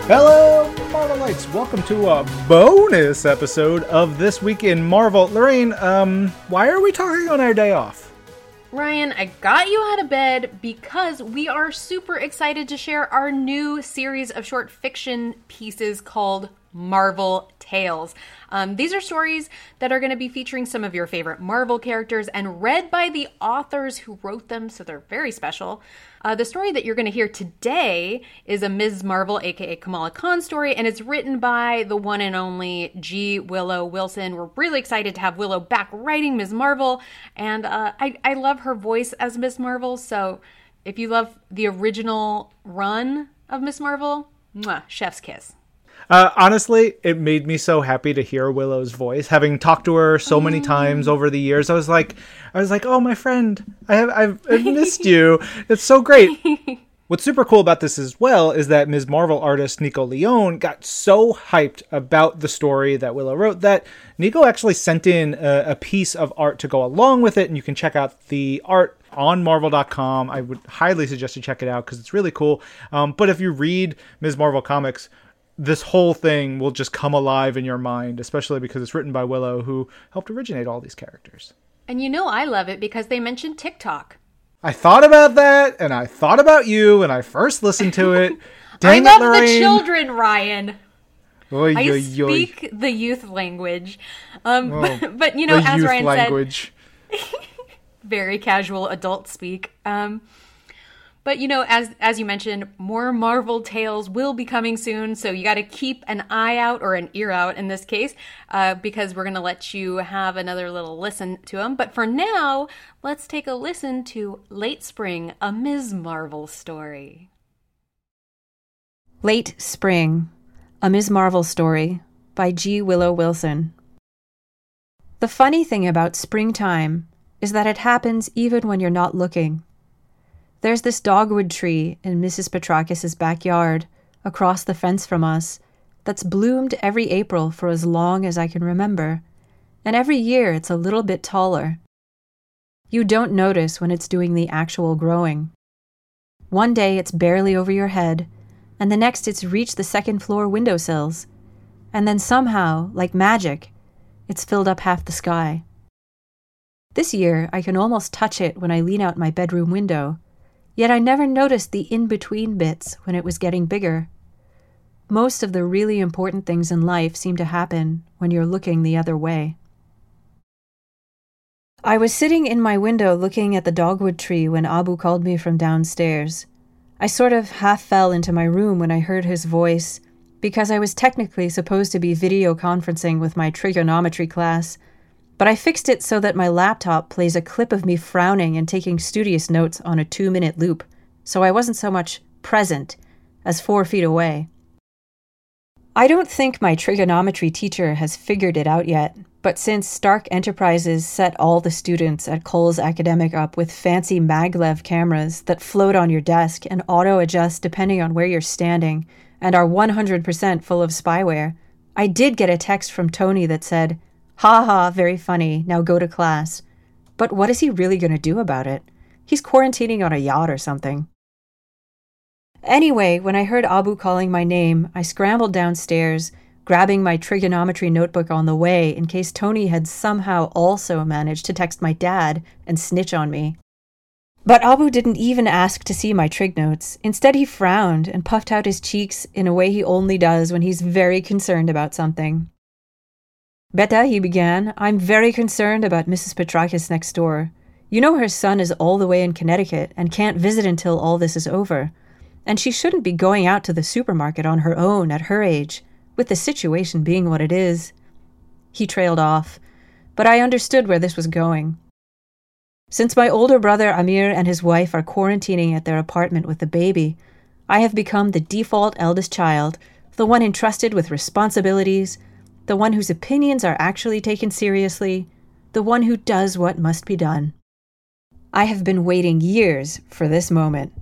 Hello, Marvelites! Welcome to a bonus episode of This Week in Marvel. Lorraine, why are we talking on our day off? Ryan, I got you out of bed because we are super excited to share our new series of short fiction pieces called Marvel Tales. These are stories that are going to be featuring some of your favorite Marvel characters and read by the authors who wrote them, so they're very special. The story that you're going to hear today is a Ms. Marvel, aka Kamala Khan story, and it's written by the one and only G. Willow Wilson. We're really excited to have Willow back writing Ms. Marvel, and I love her voice as Ms. Marvel, so if you love the original run of Ms. Marvel, mwah, chef's kiss. Honestly, it made me so happy to hear Willow's voice. Having talked to her so many times over the years, I was like, oh, my friend, I've missed you. It's so great. What's super cool about this as well is that Ms. Marvel artist Nico Leone got so hyped about the story that Willow wrote that Nico actually sent in a piece of art to go along with it, and you can check out the art on Marvel.com. I would highly suggest you check it out because it's really cool. But if you read Ms. Marvel comics, this whole thing will just come alive in your mind, especially because it's written by Willow, who helped originate all these characters. And you know I love it because they mentioned TikTok. I thought about that, and I thought about you when I first listened to it. Dang I it, love Lorraine. the children, Ryan. Oy, I oy, speak the youth language. But you know, the as youth Ryan language. said, very casual adult speak. But you know, as you mentioned, more Marvel Tales will be coming soon, so you got to keep an eye out, or an ear out in this case, because we're going to let you have another little listen to them. But for now, let's take a listen to Late Spring, a Ms. Marvel story. Late Spring, a Ms. Marvel story by G. Willow Wilson. The funny thing about springtime is that it happens even when you're not looking. There's this dogwood tree in Mrs. Petrakis' backyard, across the fence from us, that's bloomed every April for as long as I can remember, and every year it's a little bit taller. You don't notice when it's doing the actual growing. One day it's barely over your head, and the next it's reached the second-floor windowsills, and then somehow, like magic, it's filled up half the sky. This year I can almost touch it when I lean out my bedroom window, yet I never noticed the in-between bits when it was getting bigger. Most of the really important things in life seem to happen when you're looking the other way. I was sitting in my window looking at the dogwood tree when Abu called me from downstairs. I sort of half fell into my room when I heard his voice, because I was technically supposed to be video conferencing with my trigonometry class, but I fixed it so that my laptop plays a clip of me frowning and taking studious notes on a 2-minute loop, so I wasn't so much present as 4 feet away. I don't think my trigonometry teacher has figured it out yet, but since Stark Enterprises set all the students at Coles Academic up with fancy maglev cameras that float on your desk and auto-adjust depending on where you're standing and are 100% full of spyware, I did get a text from Tony that said, "Ha ha, very funny, now go to class." But what is he really going to do about it? He's quarantining on a yacht or something. Anyway, when I heard Abu calling my name, I scrambled downstairs, grabbing my trigonometry notebook on the way in case Tony had somehow also managed to text my dad and snitch on me. But Abu didn't even ask to see my trig notes. Instead, he frowned and puffed out his cheeks in a way he only does when he's very concerned about something. "Beta," he began, "I'm very concerned about Mrs. Petrakis next door. You know her son is all the way in Connecticut and can't visit until all this is over. And she shouldn't be going out to the supermarket on her own at her age, with the situation being what it is." He trailed off, but I understood where this was going. Since my older brother Amir and his wife are quarantining at their apartment with the baby, I have become the default eldest child, the one entrusted with responsibilities, the one whose opinions are actually taken seriously, the one who does what must be done. I have been waiting years for this moment.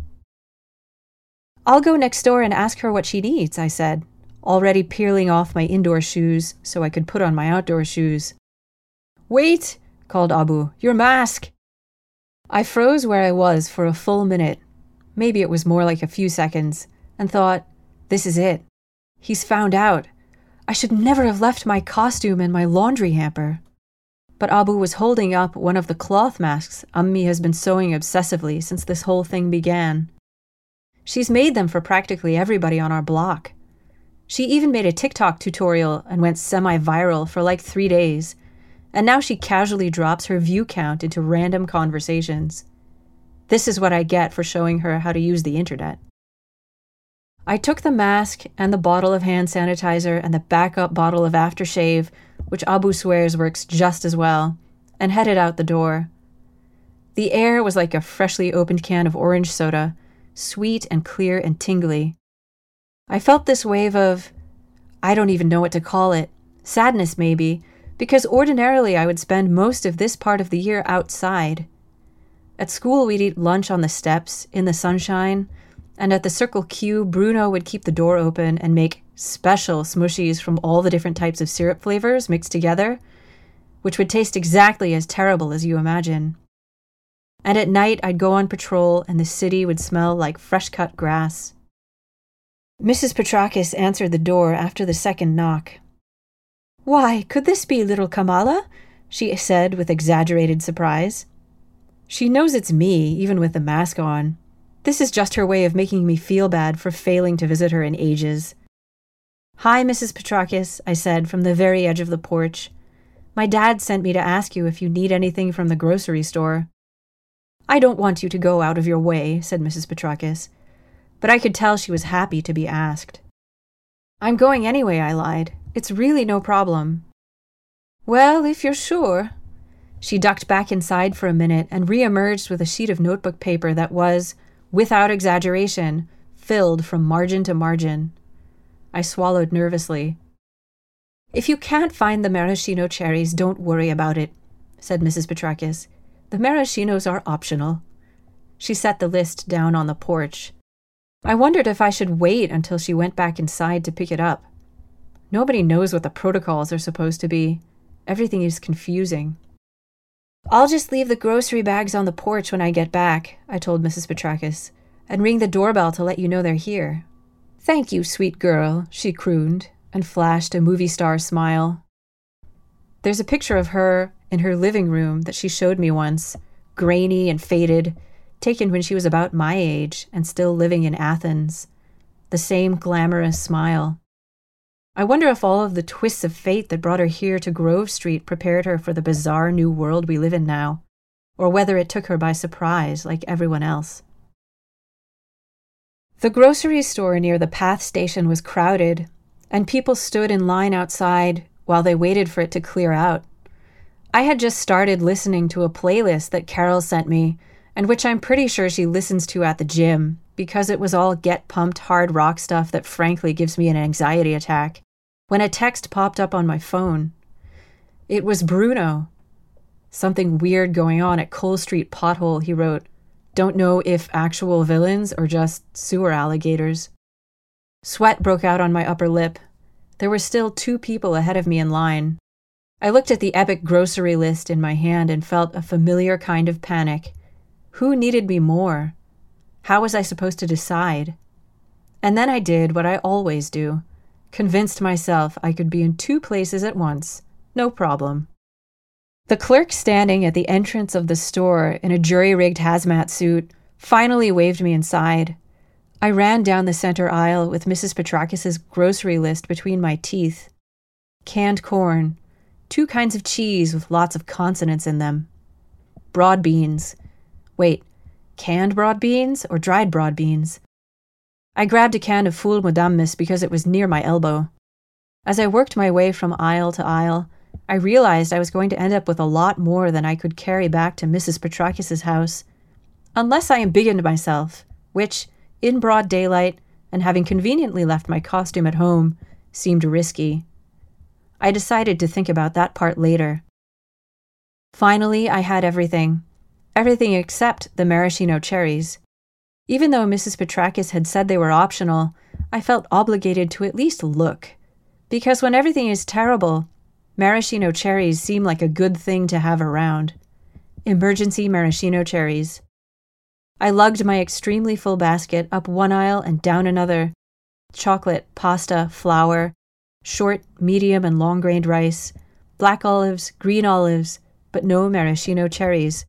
"I'll go next door and ask her what she needs," I said, already peeling off my indoor shoes so I could put on my outdoor shoes. "Wait," called Abu, "your mask." I froze where I was for a full minute, maybe it was more like a few seconds, and thought, this is it. He's found out. I should never have left my costume in my laundry hamper. But Abu was holding up one of the cloth masks Ummi has been sewing obsessively since this whole thing began. She's made them for practically everybody on our block. She even made a TikTok tutorial and went semi-viral for like 3 days, and now she casually drops her view count into random conversations. This is what I get for showing her how to use the internet. I took the mask and the bottle of hand sanitizer and the backup bottle of aftershave, which Abu swears works just as well, and headed out the door. The air was like a freshly opened can of orange soda, sweet and clear and tingly. I felt this wave of, I don't even know what to call it, sadness maybe, because ordinarily I would spend most of this part of the year outside. At school we'd eat lunch on the steps, in the sunshine, and at the Circle Q, Bruno would keep the door open and make special smooshies from all the different types of syrup flavors mixed together, which would taste exactly as terrible as you imagine. And at night I'd go on patrol and the city would smell like fresh-cut grass. Mrs. Petrakis answered the door after the second knock. "Why, could this be little Kamala?" she said with exaggerated surprise. She knows it's me, even with the mask on. This is just her way of making me feel bad for failing to visit her in ages. "Hi, Mrs. Petrakis," I said from the very edge of the porch. "My dad sent me to ask you if you need anything from the grocery store." "I don't want you to go out of your way," said Mrs. Petrakis, but I could tell she was happy to be asked. "I'm going anyway," I lied. "It's really no problem." "Well, if you're sure." She ducked back inside for a minute and re-emerged with a sheet of notebook paper that was, without exaggeration, filled from margin to margin. I swallowed nervously. "If you can't find the maraschino cherries, don't worry about it," said Mrs. Petrakis. "The maraschinos are optional." She set the list down on the porch. I wondered if I should wait until she went back inside to pick it up. Nobody knows what the protocols are supposed to be. Everything is confusing. "I'll just leave the grocery bags on the porch when I get back," I told Mrs. Petrakis, "and ring the doorbell to let you know they're here." "Thank you, sweet girl," she crooned, and flashed a movie star smile. There's a picture of her in her living room that she showed me once, grainy and faded, taken when she was about my age and still living in Athens. The same glamorous smile. I wonder if all of the twists of fate that brought her here to Grove Street prepared her for the bizarre new world we live in now, or whether it took her by surprise like everyone else. The grocery store near the PATH station was crowded, and people stood in line outside while they waited for it to clear out. I had just started listening to a playlist that Carol sent me, and which I'm pretty sure she listens to at the gym, because it was all get-pumped hard rock stuff that frankly gives me an anxiety attack, when a text popped up on my phone. It was Bruno. "Something weird going on at Cole Street pothole," he wrote. "Don't know if actual villains or just sewer alligators." Sweat broke out on my upper lip. There were still 2 people ahead of me in line. I looked at the epic grocery list in my hand and felt a familiar kind of panic. Who needed me more? How was I supposed to decide? And then I did what I always do. Convinced myself I could be in 2 places at once. No problem. The clerk standing at the entrance of the store in a jury-rigged hazmat suit finally waved me inside. I ran down the center aisle with Mrs. Petrakis' grocery list between my teeth. Canned corn. 2 kinds of cheese with lots of consonants in them. Broad beans. Wait, canned broad beans or dried broad beans? I grabbed a can of Fool Modamis because it was near my elbow. As I worked my way from aisle to aisle, I realized I was going to end up with a lot more than I could carry back to Mrs. Petrakis' house. Unless I embiggened myself, which, in broad daylight, and having conveniently left my costume at home, seemed risky. I decided to think about that part later. Finally, I had everything. Everything except the maraschino cherries. Even though Mrs. Petrakis had said they were optional, I felt obligated to at least look. Because when everything is terrible, maraschino cherries seem like a good thing to have around. Emergency maraschino cherries. I lugged my extremely full basket up one aisle and down another, chocolate, pasta, flour, short, medium, and long-grained rice, black olives, green olives, but no maraschino cherries.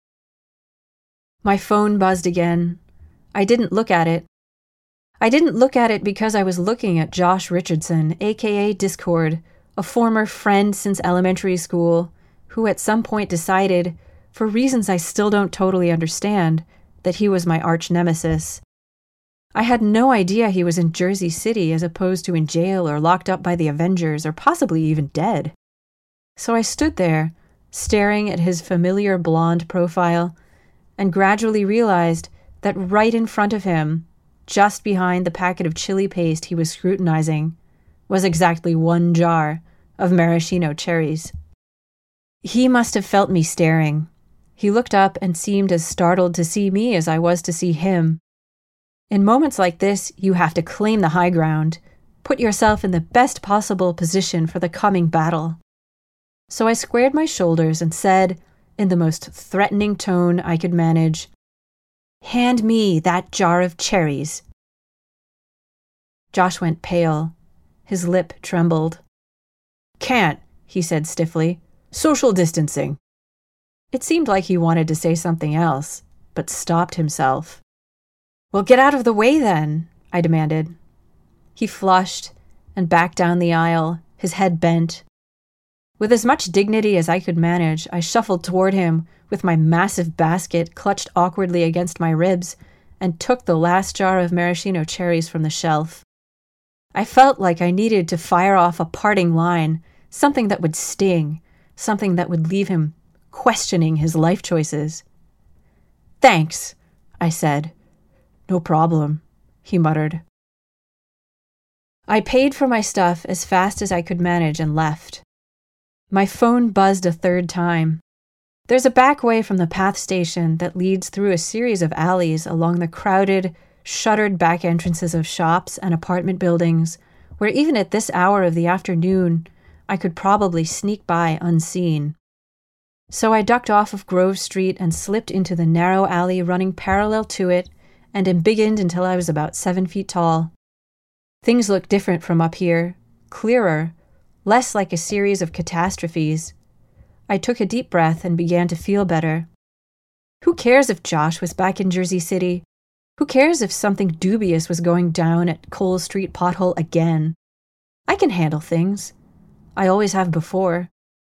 My phone buzzed again. I didn't look at it. I didn't look at it because I was looking at Josh Richardson, aka Discord, a former friend since elementary school, who at some point decided, for reasons I still don't totally understand, that he was my arch nemesis. I had no idea he was in Jersey City as opposed to in jail or locked up by the Avengers or possibly even dead. So I stood there, staring at his familiar blonde profile, and gradually realized that right in front of him, just behind the packet of chili paste he was scrutinizing, was exactly one jar of maraschino cherries. He must have felt me staring. He looked up and seemed as startled to see me as I was to see him. In moments like this, you have to claim the high ground, put yourself in the best possible position for the coming battle. So I squared my shoulders and said, in the most threatening tone I could manage, "Hand me that jar of cherries." Josh went pale. His lip trembled. "Can't," he said stiffly. "Social distancing." It seemed like he wanted to say something else, but stopped himself. "Well, get out of the way then," I demanded. He flushed and backed down the aisle, his head bent. With as much dignity as I could manage, I shuffled toward him with my massive basket clutched awkwardly against my ribs and took the last jar of maraschino cherries from the shelf. I felt like I needed to fire off a parting line, something that would sting, something that would leave him questioning his life choices. "Thanks," I said. "No problem," he muttered. I paid for my stuff as fast as I could manage and left. My phone buzzed a third time. There's a back way from the PATH station that leads through a series of alleys along the crowded, shuttered back entrances of shops and apartment buildings, where even at this hour of the afternoon, I could probably sneak by unseen. So I ducked off of Grove Street and slipped into the narrow alley running parallel to it and embiggened until I was about 7 feet tall. Things looked different from up here, clearer, less like a series of catastrophes. I took a deep breath and began to feel better. Who cares if Josh was back in Jersey City? Who cares if something dubious was going down at Cole Street pothole again? I can handle things. I always have before.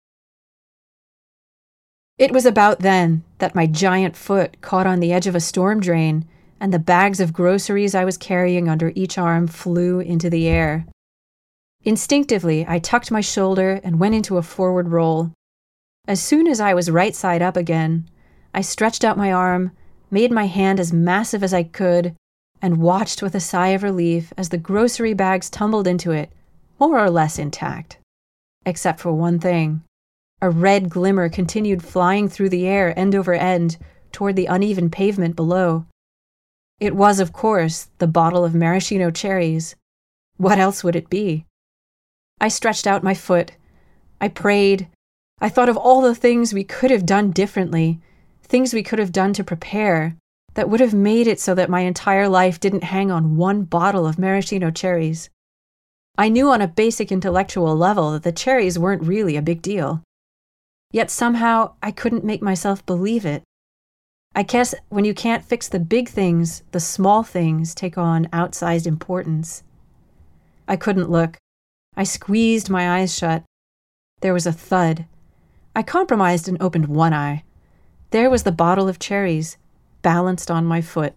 It was about then that my giant foot caught on the edge of a storm drain, and the bags of groceries I was carrying under each arm flew into the air. Instinctively, I tucked my shoulder and went into a forward roll. As soon as I was right side up again, I stretched out my arm, made my hand as massive as I could, and watched with a sigh of relief as the grocery bags tumbled into it, more or less intact. Except for one thing. A red glimmer continued flying through the air end over end toward the uneven pavement below. It was, of course, the bottle of maraschino cherries. What else would it be? I stretched out my foot. I prayed. I thought of all the things we could have done differently, things we could have done to prepare, that would have made it so that my entire life didn't hang on one bottle of maraschino cherries. I knew on a basic intellectual level that the cherries weren't really a big deal. Yet somehow I couldn't make myself believe it. I guess when you can't fix the big things, the small things take on outsized importance. I couldn't look. I squeezed my eyes shut. There was a thud. I compromised and opened one eye. There was the bottle of cherries, balanced on my foot.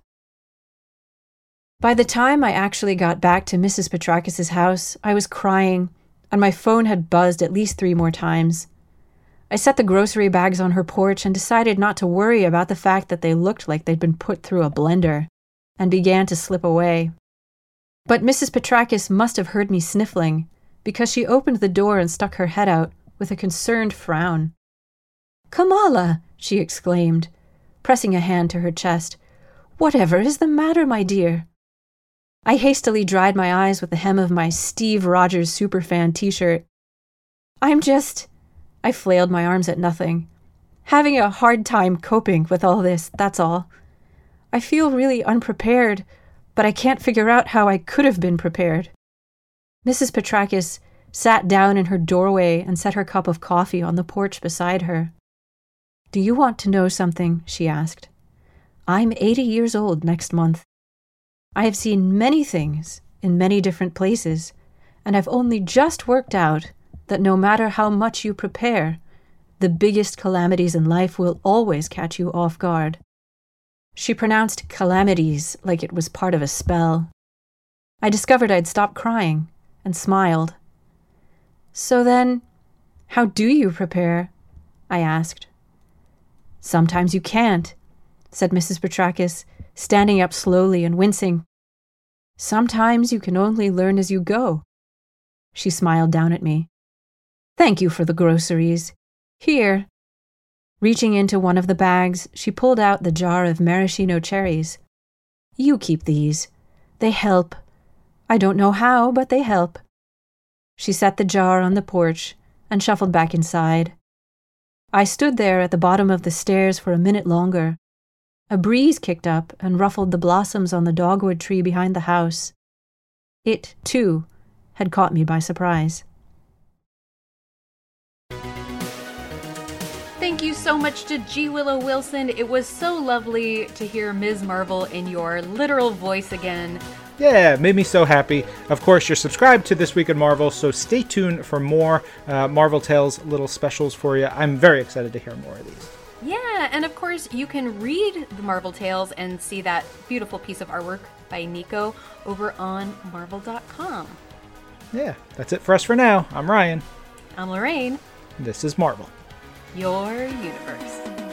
By the time I actually got back to Mrs. Petrakis' house, I was crying, and my phone had buzzed at least 3 more times. I set the grocery bags on her porch and decided not to worry about the fact that they looked like they'd been put through a blender, and began to slip away. But Mrs. Petrakis must have heard me sniffling, because she opened the door and stuck her head out with a concerned frown. "Kamala!" she exclaimed, pressing a hand to her chest. "Whatever is the matter, my dear?" I hastily dried my eyes with the hem of my Steve Rogers Superfan t-shirt. I flailed my arms at nothing. "Having a hard time coping with all this, that's all. I feel really unprepared, but I can't figure out how I could have been prepared. Mrs. Petrakis sat down in her doorway and set her cup of coffee on the porch beside her. "Do you want to know something?" she asked. "I'm 80 years old next month. I have seen many things in many different places, and I've only just worked out that no matter how much you prepare, the biggest calamities in life will always catch you off guard." She pronounced calamities like it was part of a spell. I discovered I'd stopped crying and smiled. "So then, how do you prepare?" I asked. "Sometimes you can't," said Mrs. Petrakis, standing up slowly and wincing. "Sometimes you can only learn as you go." She smiled down at me. "Thank you for the groceries. Here." Reaching into one of the bags, she pulled out the jar of maraschino cherries. "You keep these. They help. I don't know how, but they help." She set the jar on the porch and shuffled back inside. I stood there at the bottom of the stairs for a minute longer. A breeze kicked up and ruffled the blossoms on the dogwood tree behind the house. It, too, had caught me by surprise. Thank you so much to G. Willow Wilson. It was so lovely to hear Ms. Marvel in your literal voice again. Yeah, it made me so happy. Of course, you're subscribed to This Week in Marvel, so stay tuned for more Marvel Tales little specials for you. I'm very excited to hear more of these. Yeah, and of course, you can read the Marvel Tales and see that beautiful piece of artwork by Nico over on Marvel.com. Yeah, that's it for us for now. I'm Ryan. I'm Lorraine. This is Marvel. Your universe.